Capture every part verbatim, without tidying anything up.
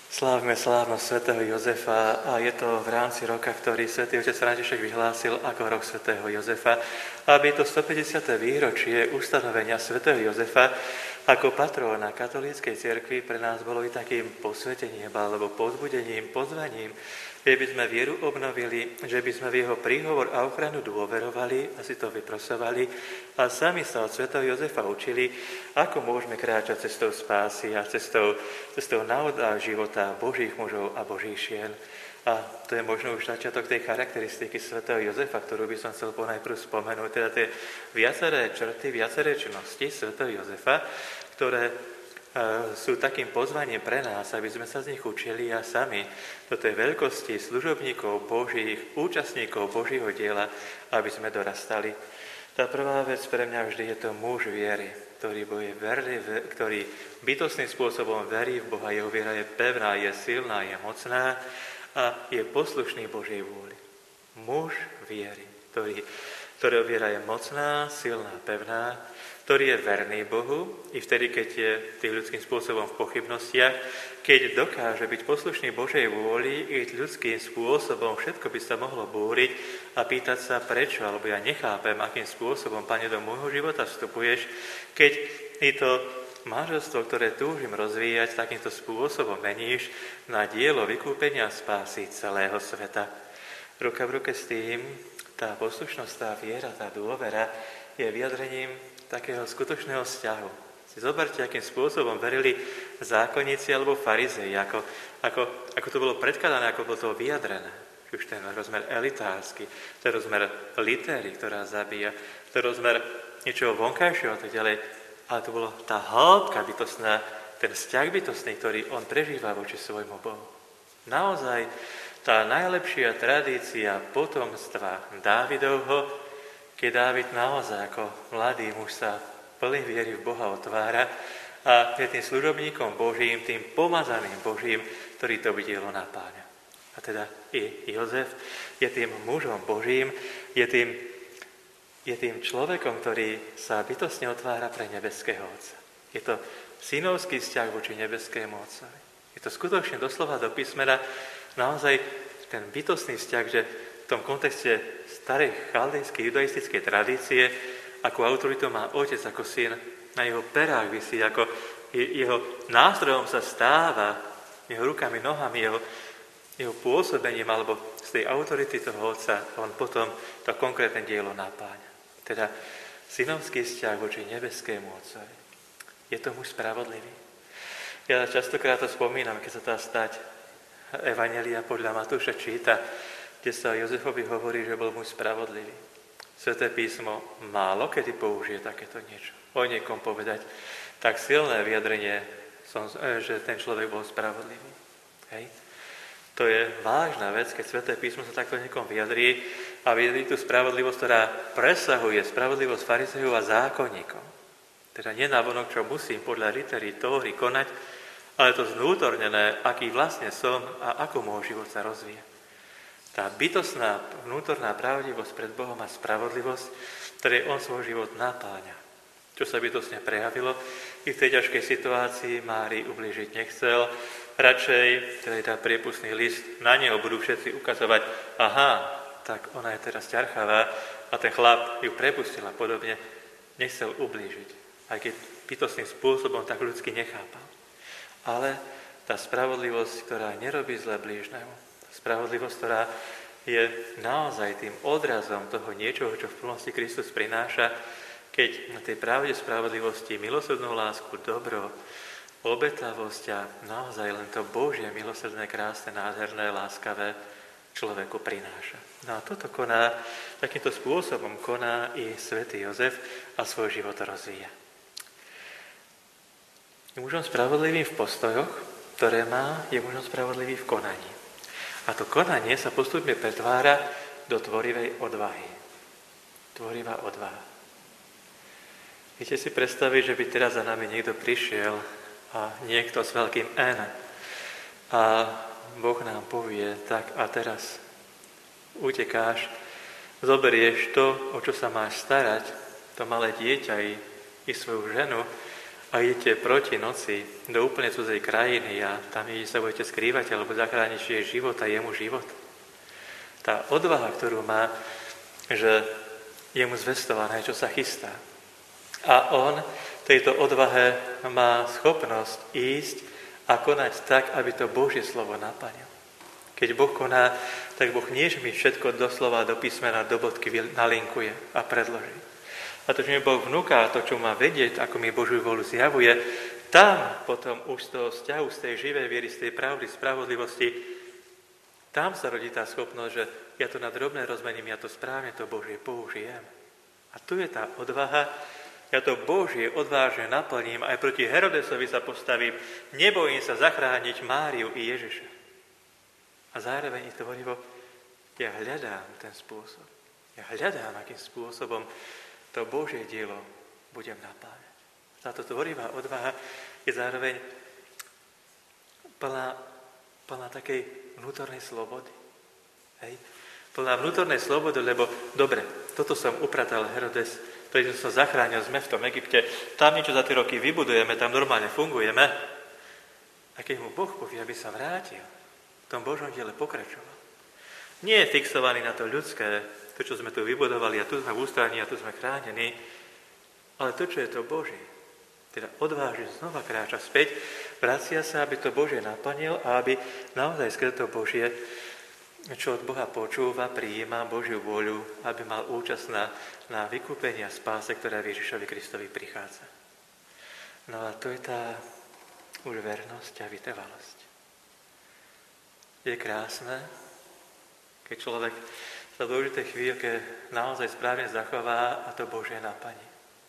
Slávme slávnosť svätého Jozefa a je to v rámci roka, ktorý svätý otec František vyhlásil ako rok svätého Jozefa, aby to stopäťdesiate výročie ustanovenia svätého Jozefa ako patróna katolíckej cirkvi pre nás bolo i takým posvetením alebo povzbudením, pozvaním, že by sme vieru obnovili, že by sme v jeho príhovor a ochranu dôverovali a si to vyprosovali a sami sa od svätého Jozefa učili, ako môžeme kráčať cestou spásy a cestou, cestou náhoda života Božích mužov a Božích žien. A to je možno už začiatok tej charakteristiky svätého Jozefa, ktorú by som chcel ponajprv spomenúť, teda tie viaceré črty, viaceré činnosti svätého Jozefa, ktoré sú takým pozvaním pre nás, aby sme sa z nich učili a sami do tej veľkosti služobníkov Božích, účastníkov Božího diela, aby sme dorastali. Tá prvá vec pre mňa vždy je to muž viery, ktorý, je verli, ktorý bytostným spôsobom verí v Boha, jeho viera je pevná, je silná, je mocná a je poslušný Božej vôli. Muž viery, ktorý, ktorého viera je mocná, silná, pevná, ktorý je verný Bohu, i vtedy, keď je tým ľudským spôsobom v pochybnostiach, keď dokáže byť poslušný Božej vôli, i ľudským spôsobom všetko by sa mohlo búriť a pýtať sa prečo, alebo ja nechápem, akým spôsobom, Pane, do môjho života vstupuješ, keď i to manželstvo, ktoré túžim rozvíjať, takýmto spôsobom meníš na dielo vykúpenia a spásy celého sveta. Ruka v ruke s tým, tá poslušnosť, tá viera, tá dôvera je vyjadrením takého skutočného vzťahu. Si zoberte, akým spôsobom verili zákonníci alebo farizei, ako, ako, ako to bolo predkladané, ako bolo to vyjadrené. Už ten rozmer elitársky, ten rozmer litéry, ktorá zabíja, ten rozmer niečoho vonkajšieho a tak ďalej. Ale to bolo tá hĺbka bytostná, ten vzťah bytostný, ktorý on prežíva voči svojmu Bohu. Naozaj tá najlepšia tradícia potomstva Dávidovho, keď Dávid naozaj ako mladý muž sa plný viery v Boha otvára a je tým služobníkom Božím, tým pomazaným Božím, ktorý to dielo napáňa. A teda i Jozef je tým mužom Božím, je tým, je tým človekom, ktorý sa bytostne otvára pre nebeského Otca. Je to synovský vzťah voči nebeskému Otcovi. Je to skutočne doslova do písmena naozaj ten bytostný vzťah, že v tom kontexte starej chaldejskej judaistickej tradície, ako autoritu má otec, ako syn, na jeho perách visí, ako jeho nástrojom sa stáva, jeho rukami, nohami, jeho, jeho pôsobením, alebo z tej autority toho otca, on potom to konkrétne dielo napáňa. Teda synovský vzťah voči nebeskému Otcovi. Je to muž spravodlivý. Ja častokrát to spomínam, keď sa tá stať Evanjelia podľa Matúša číta, kde sa Jozefovi hovorí, že bol muž spravodlivý. Sväté písmo málo kedy použije takéto niečo. O niekom povedať tak silné vyjadrenie, že ten človek bol spravodlivý. Hej. To je vážna vec, keď Sväté písmo sa takto niekom vyjadrí a vyjadrí tú spravodlivosť, ktorá presahuje spravodlivosť farizejov a zákonníkov. Teda nie navonok, čo musím podľa litery Tóry konať, ale to znútornené, aký vlastne som a ako môj život sa rozvíja. Tá bytostná vnútorná pravdivosť pred Bohom a spravodlivosť, ktorej on svoj život napáňa. Čo sa bytostne prejavilo, i v tej ťažkej situácii Márii ublížiť nechcel, radšej, teda je tá priepustný list, na neho budú všetci ukazovať, aha, tak ona je teraz ťarchavá a ten chlap ju prepustil a podobne, nechcel ublížiť, aj keď bytostným spôsobom tak ľudsky nechápal. Ale tá spravodlivosť, ktorá nerobí zle blížnemu, spravodlivosť, ktorá je naozaj tým odrazom toho niečoho, čo v plnosti Kristus prináša, keď na tej pravde spravodlivosti, milosrdnú lásku, dobro, obetavosť a naozaj len to Božie, milosrdné, krásne, nádherné, láskavé človeku prináša. No a toto koná, takýmto spôsobom koná i svätý Jozef a svoj život rozvíja. Je mužom spravodlivým v postojoch, ktoré má, je mužom spravodlivý v konaní. A to konanie sa postupne pretvára do tvorivej odvahy. Tvorivá odvaha. Viete si predstaviť, že by teraz za nami niekto prišiel a niekto s veľkým N a Boh nám povie, tak a teraz utekáš, zoberieš to, o čo sa máš starať, to malé dieťa i, i svoju ženu a idete proti noci do úplne cudzej krajiny a tam sa budete skrývať alebo zachrániť jej život a jemu život. Tá odvaha, ktorú má, že je mu zvestované, čo sa chystá. A on tejto odvahe má schopnosť ísť a konať tak, aby to Božie slovo naplnil. Keď Boh koná, tak Boh nie, že mi všetko doslova do písmena, do bodky nalinkuje a predloží. A to, čo mi Boh vnúka, to, čo má vedieť, ako mi Božiu vôľu zjavuje, tam potom už z toho vzťahu, z tej živej viery, z tej pravdy, spravodlivosti, tam sa rodí tá schopnosť, že ja to na drobné rozmením, ja to správne, to Božie použijem. A tu je tá odvaha, ja to Božie odvážne naplním, aj proti Herodesovi sa postavím, nebojím sa zachrániť Máriu i Ježiša. A zároveň je tvorivo, ja hľadám ten spôsob. Ja hľadám, akým spôsobom to Božie dielo budem napájať. Táto tvorivá odvaha je zároveň plná, plná takej vnútornej slobody. Hej? Plná vnútornej slobody, lebo dobre, toto som upratal Herodes, ktorý som sa zachránil, sme v tom Egypte, tam niečo za tie roky vybudujeme, tam normálne fungujeme. A keď mu Boh povie, aby sa vrátil, v tom Božom diele pokračoval. Nie je fixovaný na to ľudské, to, čo sme tu vybudovali, a tu sme v ústraní, a tu sme chránení, ale to, čo je to Božie, teda odvážne znova kráča späť, vracia sa, aby to Božie naplnil a aby naozaj skrze to Božie, čo od Boha počúva, prijíma Božiu vôľu, aby mal účasť na, na vykúpení a spáse, ktorá v Ježišovi Kristovi prichádza. No a to je tá už vernosť a vytrvalosť. Je krásne, keď človek sa v dôležitej chvíľke naozaj správne zachová a to Božie naplní.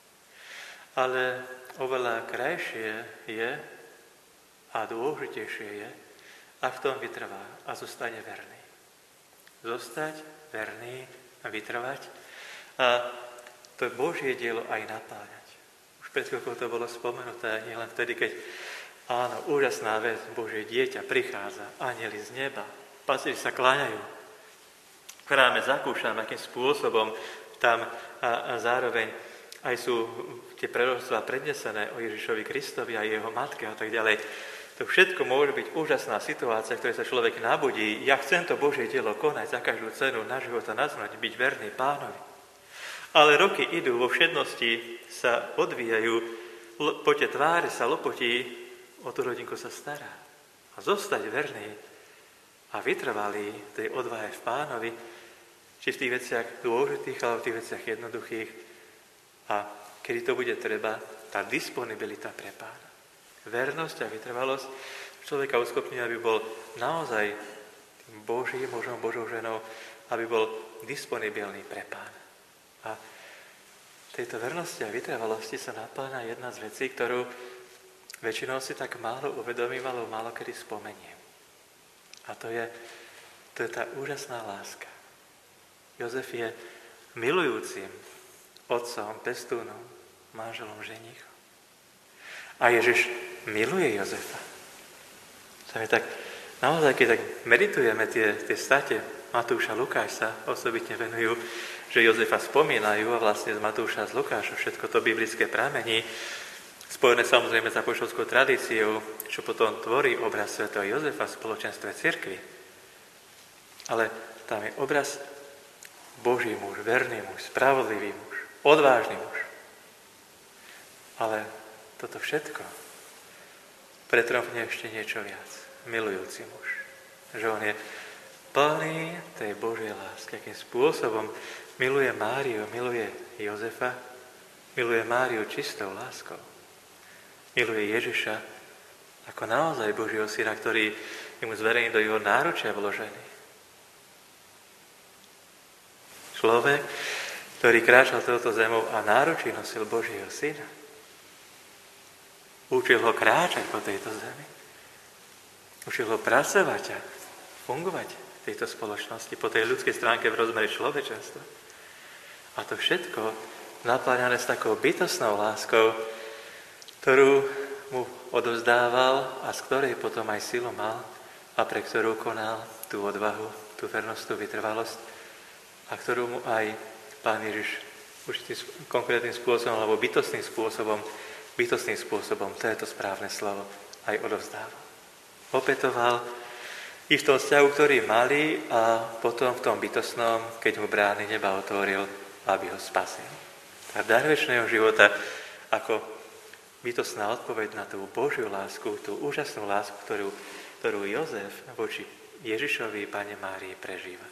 Ale oveľa krajšie je a dôležitejšie je, ak v tom vytrvá a zostane verný. Zostať verný a vytrvať a to Božie dielo aj napáľať. Už pred chvíľkou to bolo spomenuté, nielen vtedy, keď áno, úžasná vec, Božie dieťa prichádza, anjeli z neba, pastieri sa kláňajú. V chráme zakúšam, akým spôsobom tam a, a zároveň aj sú tie proroctvá prednesené o Ježišovi Kristovi a jeho matke a tak ďalej. To všetko môže byť úžasná situácia, v ktorej sa človek nabudí. Ja chcem to Božie dielo konať za každú cenu na život a na smrť, byť verný Pánovi. Ale roky idú, vo všednosti sa odvíjajú, pote tváre sa lopotí, o tú rodinku sa stará. A zostať verný a vytrvalý v tej odvahe v Pánovi, či v tých veciach dôležitých, ale v tých veciach jednoduchých. A kedy to bude treba, tá disponibilita pre Pána. Vernosť a vytrvalosť človeka uschopňuje, aby bol naozaj tým Božím mužom, Božou ženou, aby bol disponibilný pre Pána. A tejto vernosti a vytrvalosti sa napĺňa jedna z vecí, ktorú väčšinou si tak málo uvedomím, alebo málo kedy spomeniem. A to je, to je tá úžasná láska. Jozef je milujúcim otcom, pestúnom, manželom, ženichom. A Ježiš miluje Jozefa. To je tak, naozaj, keď tak meditujeme tie, tie state, Matúša, Lukáš sa osobitne venujú, že Jozefa spomínajú a vlastne z Matúša, z Lukáša všetko to biblické pramení, spojené samozrejme s apoštolskou tradíciou, čo potom tvorí obraz svätého Jozefa v spoločenstve cirkvi. Ale tam je obraz Boží muž, verný muž, spravodlivý muž, odvážny muž. Ale toto všetko pretrofne ešte niečo viac. Milujúci muž. Že on je plný tej Božej lásky. Akým spôsobom miluje Máriu, miluje Jozefa, miluje Máriu čistou láskou. Miluje Ježiša ako naozaj Božieho syna, ktorý je mu zverený do jeho náručia vložený. Človek, ktorý kráčal touto zemou a náručí nosil Božieho syna. Učil ho kráčať po tejto zemi. Učil ho pracovať a fungovať v tejto spoločnosti, po tej ľudskej stránke v rozmere človečenstva. A to všetko napláňané s takou bytostnou láskou, ktorú mu odovzdával a z ktorej potom aj silu mal a pre ktorú konal tú odvahu, tú vernosť, tú vytrvalosť a ktorú mu aj Pán Ježiš určitým konkrétnym spôsobom alebo bytostným spôsobom bytostným spôsobom, to je to správne slovo, aj odovzdával. Opetoval i v tom vzťahu, ktorý mali a potom v tom bytostnom, keď mu brány neba otvoril, aby ho spasil. Tá dar večného života ako bytostná odpoveď na tú Božiu lásku, tú úžasnú lásku, ktorú, ktorú Jozef voči Ježišovi Pane Márii prežíva.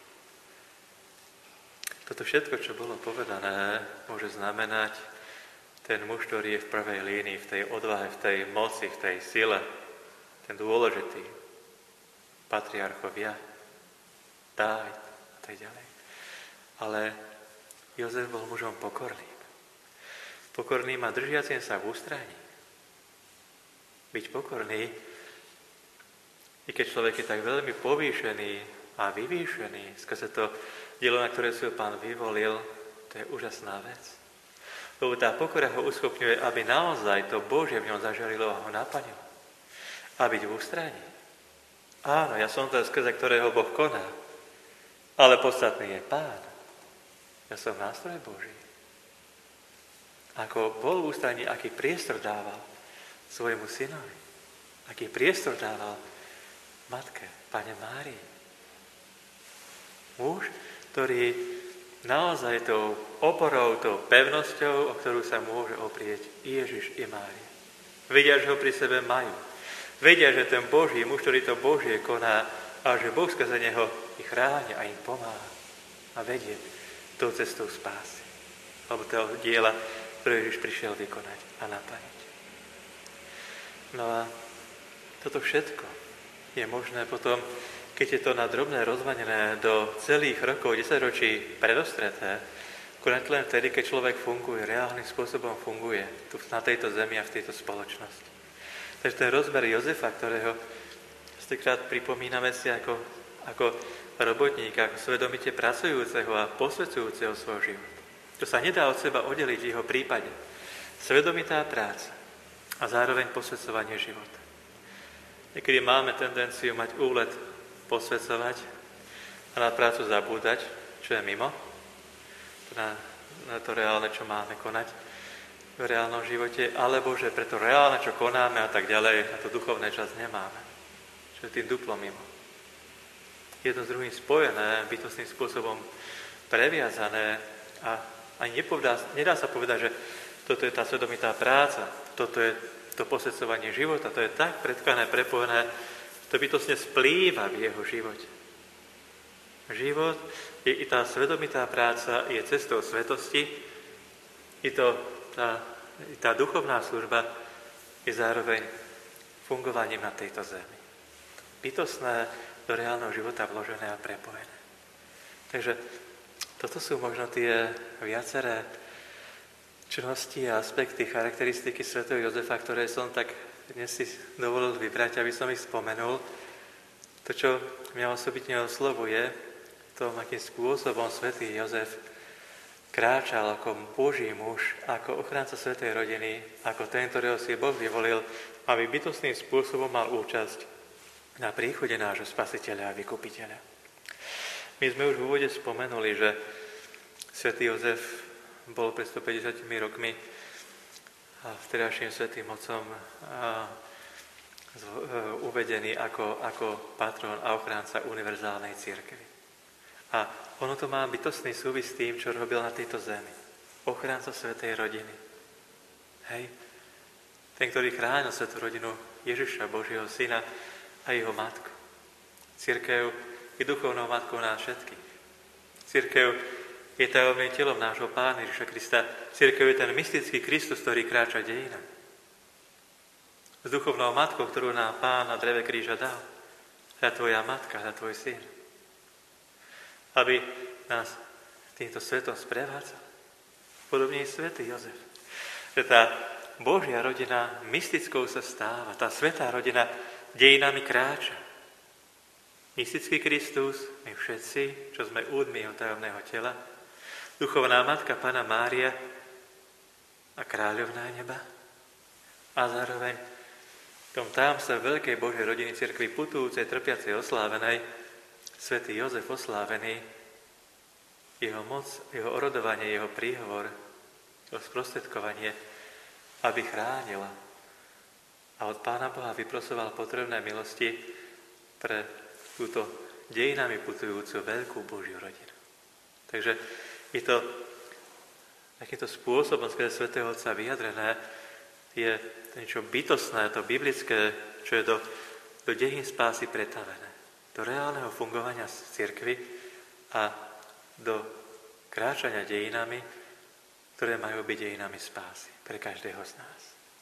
Toto všetko, čo bolo povedané, môže znamenať ten muž, ktorý je v prvej línii, v tej odvahe, v tej moci, v tej sile, ten dôležitý, patriarchovia, Dávid a tak ďalej. Ale Jozef bol mužom pokorným. Pokorným a držiacim sa v ústraní. Byť pokorný, i keď človek je tak veľmi povýšený a vyvýšený skrze to dielo, na ktoré si ho Pán vyvolil, to je úžasná vec. Lebo tá pokora ho uschopňuje, aby naozaj to Božie v ňom zažarilo a ho naplnilo. A byť v ústraní. Áno, ja som to, skrze ktorého Boh koná, ale podstatný je Pán. Ja som nástroj Boží. Ako bol v ústraní, aký priestor dával svojmu synovi, aký priestor dával matke, Pane Márii. Muž, ktorý naozaj tou oporou, tou pevnosťou, o ktorú sa môže oprieť i Ježiš, i Mária. Vedia, že ho pri sebe majú. Vedia, že ten Boží muž, ktorý to Božie koná, a že Boh skrze neho ich chráni a im pomáha a vedie tou cestou spásy. Alebo toho diela, ktoré Ježiš prišiel vykonať a naplniť. No a toto všetko je možné potom, keď je to na drobné rozmanené do celých rokov, desaťročí predostreté, konať len vtedy, keď človek funguje, reálnym spôsobom funguje tu na tejto zemi a v tejto spoločnosti. Takže ten rozmer Jozefa, ktorého stokrát pripomíname si ako, ako robotníka, ako svedomite pracujúceho a posvedzujúceho svoj život. To sa nedá od seba oddeliť v jeho prípade. Svedomitá práca a zároveň posvedzovanie života. Niekedy máme tendenciu mať úlet posvedzovať a na prácu zabúdať, čo je mimo, na, na to reálne, čo máme konať v reálnom živote, alebo že pre to reálne, čo konáme a tak ďalej, na to duchovné čas nemáme. Čo je tým duplo mimo. Jedno s druhým spojené, bytostným spôsobom previazané a ani nepovedá, nedá sa povedať, že toto je tá svedomitá práca, toto je to posvedzovanie života, to je tak pretkané, prepojené, to bytostne splýva v jeho živote. Život je i tá svedomitá práca, je cestou svetosti, i, to, tá, i tá duchovná služba je zároveň fungovaním na tejto zemi. Bytostné do reálneho života vložené a prepojené. Takže toto sú možno tie viaceré činnosti a aspekty, charakteristiky svätého Jozefa, ktoré som tak dnes si dovolil vybrať, aby som ich spomenul. To, čo mňa osobitne oslovuje, tom, akým spôsobom svätý Jozef kráčal ako Boží muž, ako ochránca svätej rodiny, ako ten, ktorého si Boh vyvolil, aby bytostným spôsobom mal účasť na príchode nášho Spasiteľa a Vykupiteľa. My sme už v úvode spomenuli, že svätý Jozef bol pred stopäťdesiatimi rokmi vtedajším svätým otcom uvedený ako, ako patron a ochránca univerzálnej cirkvi. A ono to má bytostný súvis s tým, čo robil na tejto zemi. Ochránca svätej rodiny. Hej? Ten, ktorý chránil svätú rodinu Ježiša, Božieho syna a jeho matku. Cirkev je duchovnou matkou nás všetkých. Cirkev je tajomným telom nášho Pána Ježiša Krista. Cirkev je ten mystický Kristus, ktorý kráča dejinami. S duchovnou matkou, ktorú nám Pán na dreve kríža dal. Za tvoja matka, za tvoj syn. Aby nás týmto svetom sprevádzal. Podobne je svätý Jozef. Že tá Božia rodina mystickou sa stáva. Tá svätá rodina dejinami kráča. Mystický Kristus, my všetci, čo sme údmi jeho tajomného tela, duchovná matka Panna Mária a kráľovná neba a zároveň v tom támstve veľkej Božej rodiny cirkvi putujúcej, trpiacej, oslávenej, svätý Jozef oslávený, jeho moc, jeho orodovanie, jeho príhovor, jeho sprostredkovanie aby chránila. A od Pána Boha vyprosoval potrebné milosti pre túto dejinami putujúcu veľkú Božiu rodinu. Takže je to takýmto spôsobom skrze svätého Otca vyjadrené, je niečo bytostné, to biblické, čo je do, do dejín spásy pretavené. Do reálneho fungovania cirkvi a do kráčania dejinami, ktoré majú byť dejinami spásy pre každého z nás.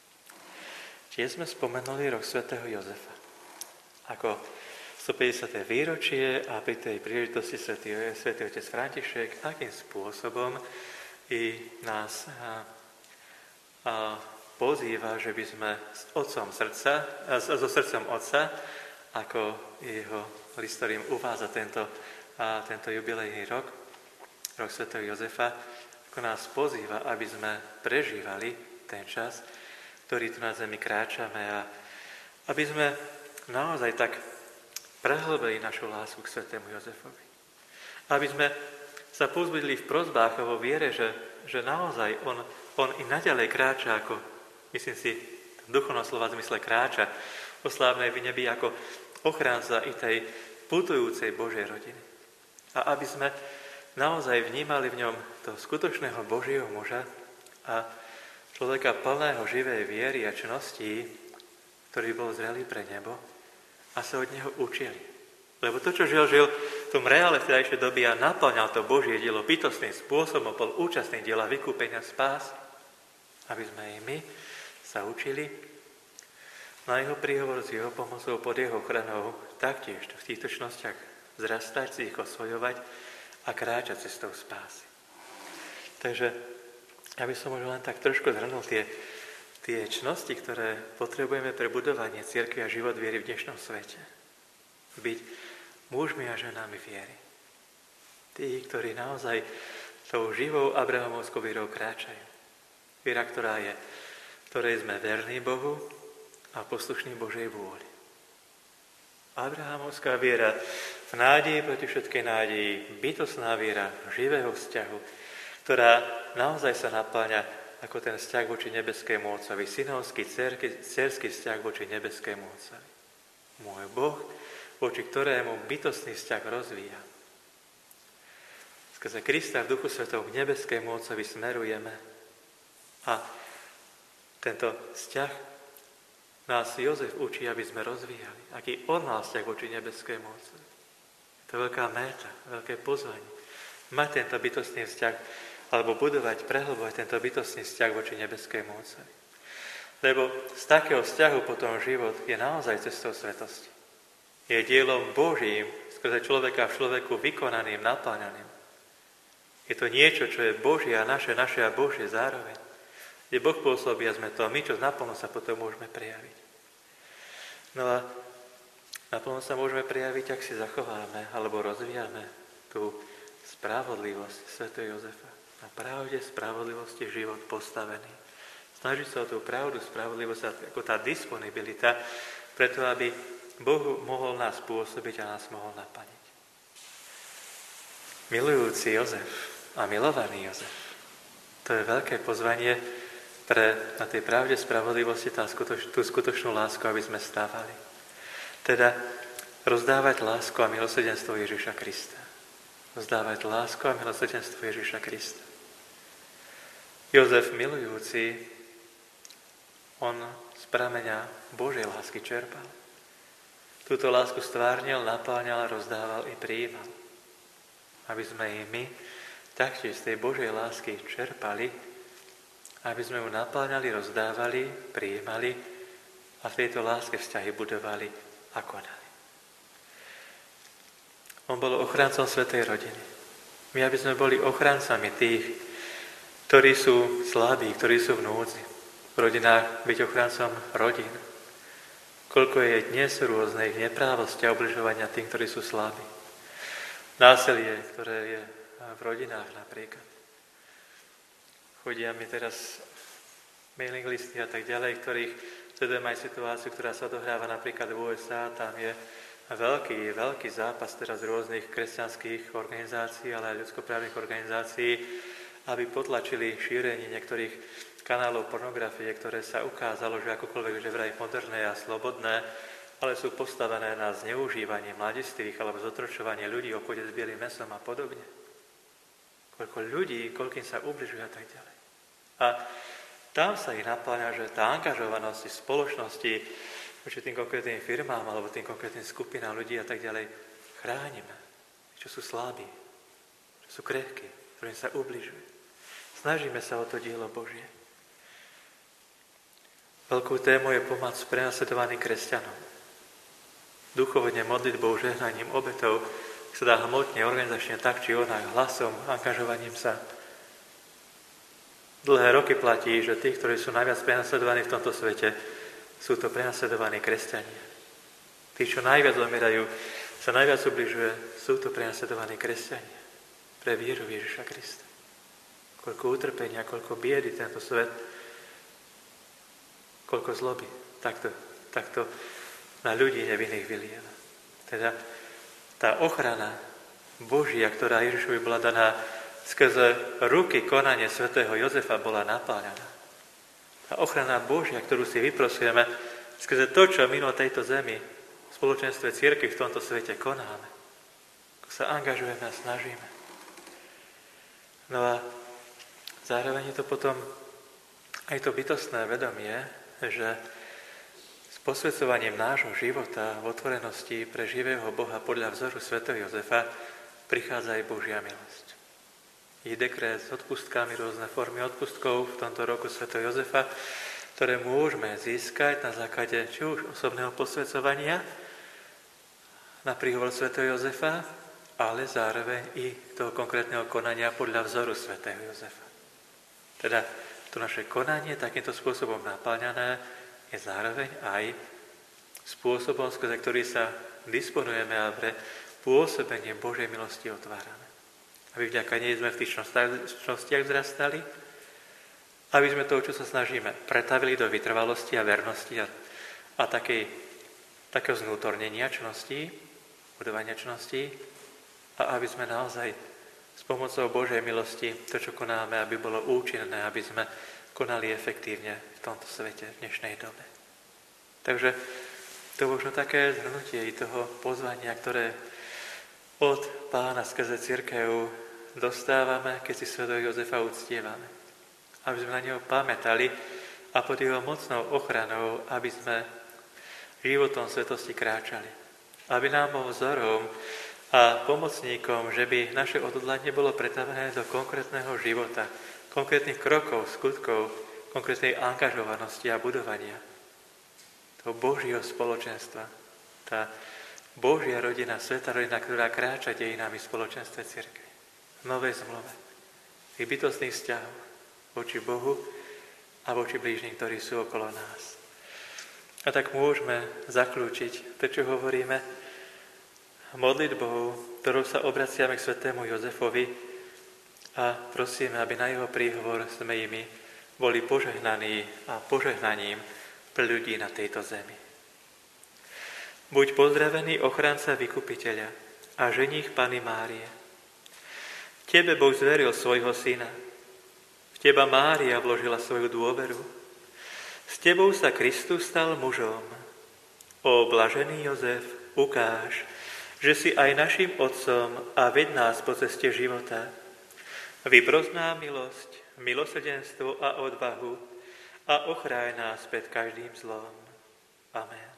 Tiež sme spomenuli rok svätého Jozefa ako stopäťdesiate výročie a pri tej príležitosti svätý, svätý otec František, akým spôsobom i nás a, a pozýva, že by sme s otcom srdca, a so srdcom otca, ako jeho list, ktorým uvádza tento, a tento jubilejný rok, rok svätého Jozefa, ako nás pozýva, aby sme prežívali ten čas, ktorý tu na zemi kráčame a aby sme naozaj tak prehlbili našu lásku k svätému Jozefovi. Aby sme sa povzbudili v prosbách a vo viere, že, že naozaj on, on i naďalej kráča ako, myslím si, v duchovnom slova zmysle kráča po slávnej nebi ako ochránca i tej putujúcej Božej rodiny. A aby sme naozaj vnímali v ňom toho skutočného Božieho muža a človeka plného živej viery a čností, ktorý bol zrelý pre nebo a sa od neho učili. Lebo to, čo žil, žil v tom reále vtedajšej doby a naplňal to Božie dielo bytostným spôsobom, bol účastný diela vykúpenia spásy, aby sme i my sa učili na jeho príhovor s jeho pomocou pod jeho ochranou taktiež v týchto čnostiach zrastať, si ich osvojovať a kráčať cestou spásy. Takže ja by som možno len tak trošku zhrnul tie, tie čnosti, ktoré potrebujeme pre budovanie cirkvi a život viery v dnešnom svete. Byť mužmi a ženami viery. Tí, ktorí naozaj tou živou abrahamovskou vierou kráčajú. Viera, ktorá je, ktorej sme verní Bohu a poslušní Božej vôli. Abrahamovská viera v nádeji proti všetkej nádeji, bytostná viera živého vzťahu, ktorá naozaj sa napĺňa ako ten vzťah voči nebeskému Otcovi, synovský, dcerský vzťah voči nebeskému Otcovi. Môj Boh, voči ktorému bytostný vzťah rozvíja. Skrze Krista v Duchu Svetom k nebeskému Otcovi smerujeme a tento vzťah nás Jozef učí, aby sme rozvíjali. Aký on mal vzťah voči nebeskému Otcovi. To je veľká méta, veľké pozvanie. Mať tento bytostný vzťah alebo budovať, prehlbovať tento bytostný vzťah voči nebeskému Otcovi. Lebo z takého vzťahu potom život je naozaj cestou svetosti. Je dielom Božím, skrze človeka v človeku vykonaným, napĺňaným. Je to niečo, čo je Božie a naše, naše a Božie zároveň. Kde Boh pôsobí a sme to a my, čo naplno sa potom môžeme prejaviť. No a naplno sa môžeme prejaviť, ak si zachováme alebo rozvíjame tú spravodlivosť svätého Jozefa. Na pravde, spravodlivosti život postavený. Snažiť sa o tú pravdu, spravodlivosť ako tá disponibilita, preto aby Boh mohol nás pôsobiť a nás mohol naplniť. Milujúci Jozef a milovaný Jozef, to je veľké pozvanie pre na tej pravde, spravodlivosti tá skutoč, tú skutočnú lásku, aby sme stávali. Teda rozdávať lásku a milosrdenstvo Ježiša Krista. Rozdávať lásku a milosrdenstvo Ježiša Krista. Jozef milujúci, on z prameňa Božej lásky čerpal. Túto lásku stvárnil, napĺňal, rozdával i prijímal. Aby sme i my taktiež z tej Božej lásky čerpali, aby sme ju napĺňali, rozdávali, prijímali a v tejto láske vzťahy budovali a konali. On bol ochrancom svätej rodiny. My, aby sme boli ochrancami tých, ktorí sú slabí, ktorí sú v núdzi. V rodinách byť ochrancom rodín. Koľko je dnes rôznych neprávosti a obližovania tým, ktorí sú slabí. Násilie, ktoré je v rodinách napríklad. Chodia mi teraz mailing listy a tak ďalej, ktorých sledujem aj situáciu, ktorá sa odohráva napríklad v ú es á. Tam je veľký, veľký zápas teraz rôznych kresťanských organizácií, ale aj ľudskoprávnych organizácií, aby potlačili šírenie niektorých kanálov pornografie, ktoré sa ukázalo, že akokoľvek že vraj moderné a slobodné, ale sú postavené na zneužívanie mladistvých alebo zotročovanie ľudí, obchode s bielým mesom a podobne. Koľko ľudí, koľkým sa ubližuje a tak ďalej. A tam sa ich napáňa, že tá angažovanosť v spoločnosti voči tým konkrétnym firmám alebo tým konkrétnym skupinám ľudí a tak ďalej chránime, čo sú slabí, čo sú krehkí, ktorým sa ubližuje. Snažíme sa o to dielo Božie. Veľkou témou je pomoc prenasledovaným kresťanom. Duchovne modlitbou, žehnaním, obetou sa dá hmotne, organizačne tak či onak, hlasom, angažovaním sa. Dlhé roky platí, že tí, ktorí sú najviac prenasledovaní v tomto svete, sú to prenasledovaní kresťania. Tí, čo najviac zomierajú, sa najviac ubližuje, sú to prenasledovaní kresťania pre vieru Ježiša Krista. Koľko utrpenia, koľko biedy tento svet, koľko zloby, takto, takto na ľudí nevinných vylieva. Teda tá ochrana Božia, ktorá Ježišovi bola daná skrze ruky konanie svätého Jozefa, bola napáľaná. Tá ochrana Božia, ktorú si vyprosujeme skrze to, čo mimo tejto zemi v spoločenstve cirkvi v tomto svete konáme. Ako sa angažujeme a snažíme. No a zároveň je to potom aj to bytostné vedomie, že s posvedzovaním nášho života v otvorenosti pre živého Boha podľa vzoru svätého Jozefa prichádza aj Božia milosť. Je dekret s odpustkami, rôzne formy odpustkov v tomto roku svätého Jozefa, ktoré môžeme získať na základe či už osobného posvedzovania na príhovor svätého Jozefa, ale zároveň i toho konkrétneho konania podľa vzoru svätého Jozefa. Teda to naše konanie takýmto spôsobom napáľané je zároveň aj spôsobom, skrze ktorý sa disponujeme a pre pôsobenie Božej milosti otvárame. Aby vďaka nej sme v tých čnostiach vzrastali, aby sme to, čo sa snažíme, pretavili do vytrvalosti a vernosti a, a takej, takého znútornenia čností, budovania čností, a aby sme naozaj s pomocou Božej milosti to, čo konáme, aby bolo účinné, aby sme konali efektívne v tomto svete, v dnešnej dobe. Takže to možno také zhrnutie i toho pozvania, ktoré od Pána skrze cirkev dostávame, keď si svätého Jozefa uctievame. Aby sme na neho pamätali a pod jeho mocnou ochranou, aby sme životom svetosti kráčali. Aby nám bol vzorom a pomocníkom, že by naše odhodlanie bolo pretavené do konkrétneho života, konkrétnych krokov, skutkov, konkrétnej angažovanosti a budovania toho Božieho spoločenstva. Tá Božia rodina, svätá rodina, ktorá kráča dejinami v spoločenstve cirkvi. V novej zmluve. V bytostných vzťahov voči Bohu a voči blížnym, ktorí sú okolo nás. A tak môžeme zaklúčiť to, čo hovoríme modlitbou, ktorou sa obraciame k svätému Jozefovi a prosíme, aby na jeho príhovor sme imi boli požehnaní a požehnaním pre ľudí na tejto zemi. Buď pozdravený ochranca vykupiteľa a ženích Panny Márie. Tebe Boh zveril svojho syna. V teba Mária vložila svoju dôveru. S tebou sa Kristus stal mužom. O blažený Jozef, ukáž, že si aj našim otcom a ved nás po ceste života. Vypros nám milosť, milosrdenstvo a odvahu a ochráň nás pred každým zlom. Amen.